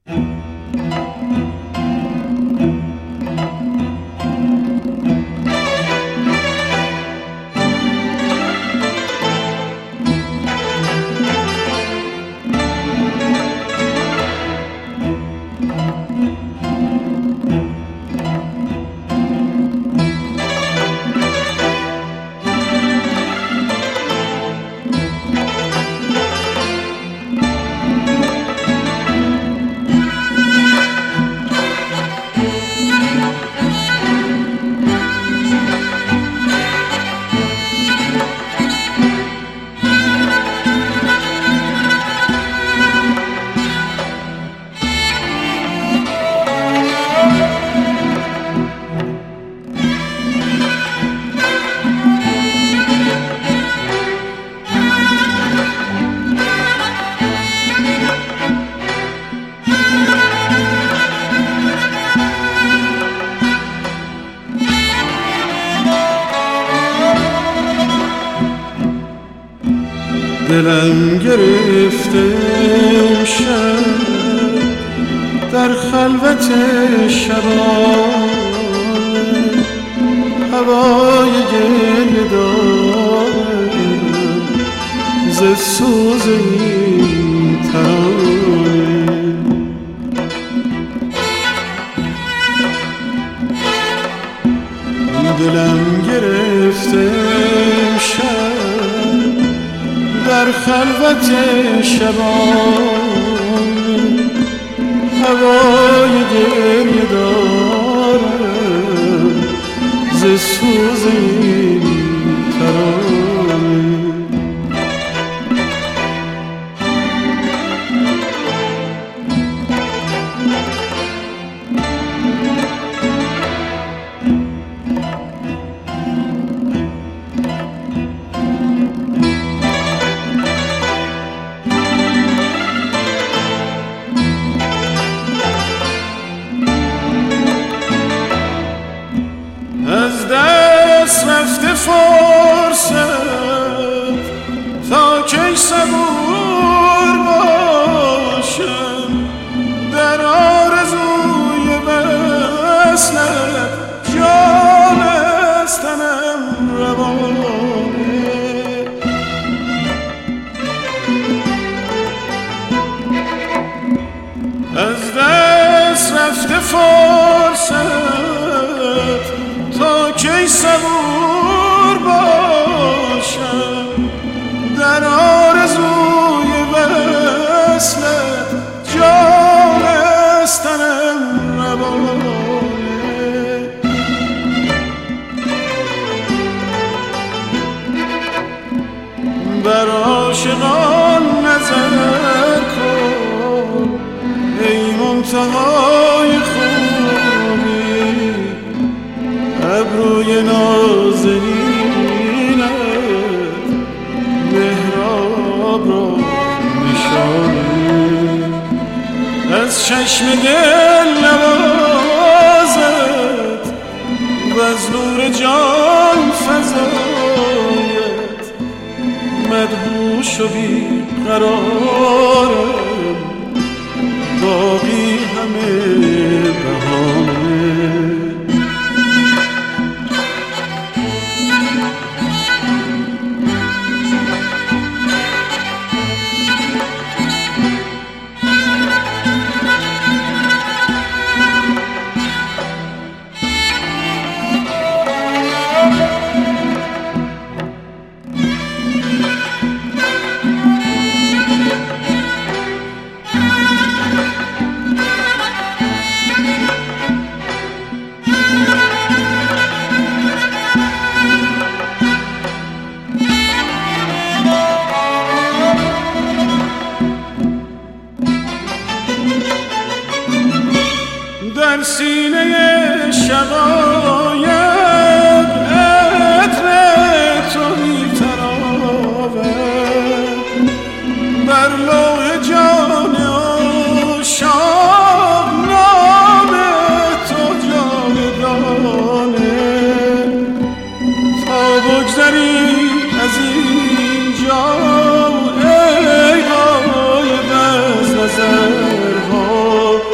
دلم گرفته شب در خلوت شبان، هوای گریه دارم ز سوز این ترانه. دلم گرفته شب در خلوت شبان، هوای گریه دارم ز سوز این ترانه. از دست رفته فرصت تا کی صبور باشم، در آرزوی وصلت جان از تنم روانه. از دست رفته فرصت تا کی صبور باشم، در آرزوی وصلت جان از تنم روانه. بر عاشقان نظر کن ای منتهای خوبی، ابروی نازنینت محراب را نشانه. از چشم دل نوازت و از نور جان فزایت، مدهوش و بی قرارم باقی همه بهانه. در سینه شقایق عطر تو می‌تراود، بر لوح جان عاشق نام تو جاودانه. تا بگذری از اینجا ای غایب از نظرها،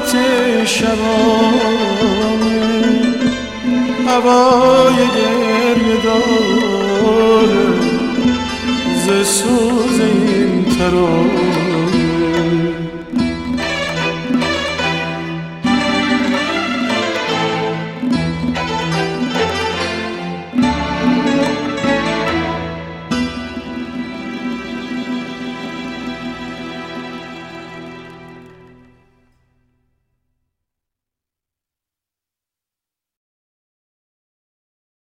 خلوت شبانه هوای گریه داره ز سوز این ترانه